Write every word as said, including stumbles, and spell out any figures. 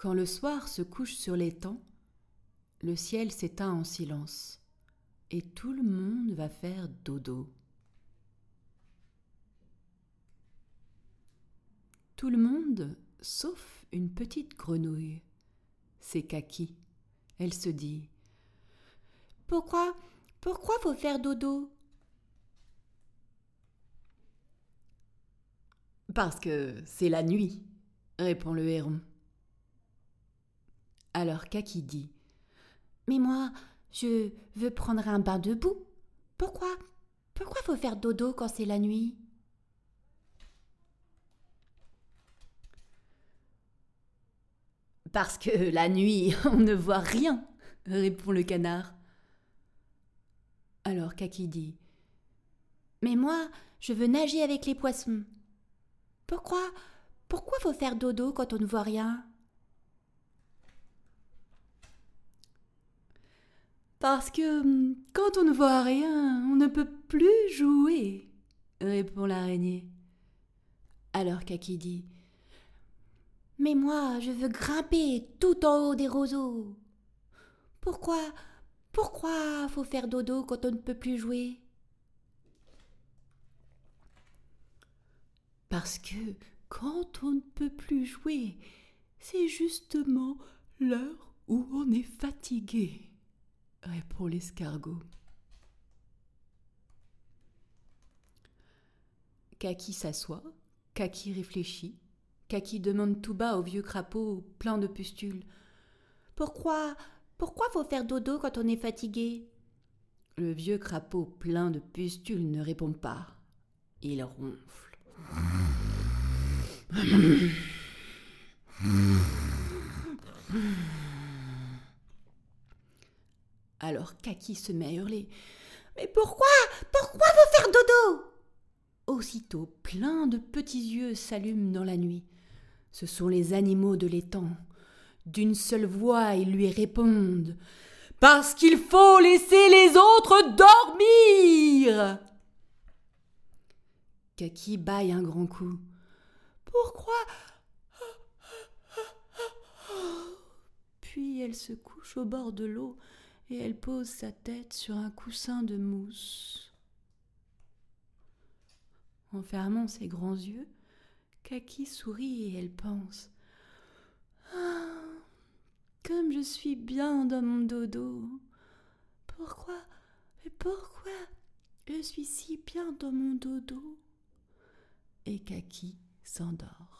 Quand le soir se couche sur l'étang, le ciel s'éteint en silence et tout le monde va faire dodo. Tout le monde, sauf une petite grenouille. C'est Kaki. Elle se dit « Pourquoi, pourquoi faut faire dodo ?»« Parce que c'est la nuit, » répond le héron. Alors Kaki dit « Mais moi, je veux prendre un bain debout. Pourquoi, pourquoi faut faire dodo quand c'est la nuit ?» « Parce que la nuit, on ne voit rien, » répond le canard. Alors Kaki dit « Mais moi, je veux nager avec les poissons. Pourquoi, pourquoi faut faire dodo quand on ne voit rien ?»« Parce que quand on ne voit rien, on ne peut plus jouer, » répond l'araignée. Alors Kaki dit « Mais moi, je veux grimper tout en haut des roseaux. Pourquoi, pourquoi faut faire dodo quand on ne peut plus jouer ?»« Parce que quand on ne peut plus jouer, c'est justement l'heure où on est fatigué, » répond l'escargot. Kaki s'assoit, Kaki réfléchit. Kaki demande tout bas au vieux crapaud plein de pustules. « Pourquoi, pourquoi faut faire dodo quand on est fatigué ?» Le vieux crapaud plein de pustules ne répond pas. Il ronfle. Alors Kaki se met à hurler. « Mais pourquoi, pourquoi faut faire dodo ?» Aussitôt, plein de petits yeux s'allument dans la nuit. Ce sont les animaux de l'étang. D'une seule voix, ils lui répondent « Parce qu'il faut laisser les autres dormir !» Kaki bâille un grand coup. « Pourquoi ?» Puis elle se couche au bord de l'eau et elle pose sa tête sur un coussin de mousse. En fermant ses grands yeux, Kaki sourit et elle pense « Ah, comme je suis bien dans mon dodo. Pourquoi, et pourquoi je suis si bien dans mon dodo ?» Et Kaki s'endort.